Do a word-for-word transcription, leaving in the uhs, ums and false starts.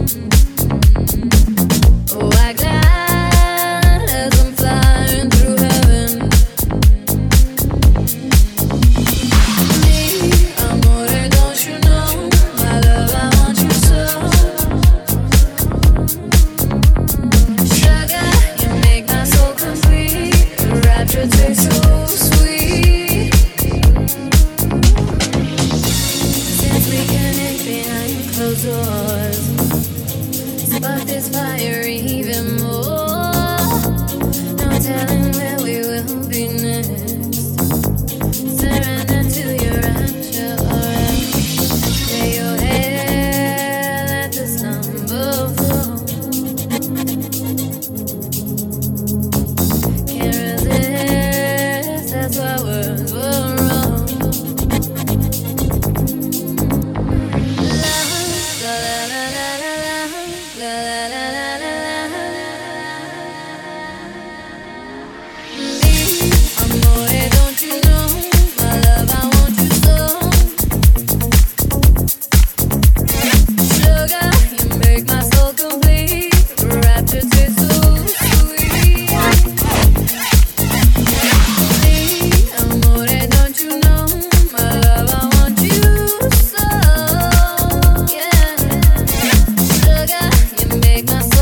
Oh, I glide as I'm flying through heaven. Me, amore, don't you know? My love, I want you so. Sugar, you make my soul complete. The rapture tastes so sweet. Since we connect behind closed doors, spark this fire even more. No telling where we will be next. Surrender to your rapture or else lay your head, let the slumber flow. Can't resist, that's why words were wrong. Love, la la la la la la la la la la la. Me, amore, don't you know? My love, I want you so. Sugar, you make my soul complete. Rapture tastes so sweet. Me, amore, don't you know? My love, I want you so. Yeah. Sugar, you make my soul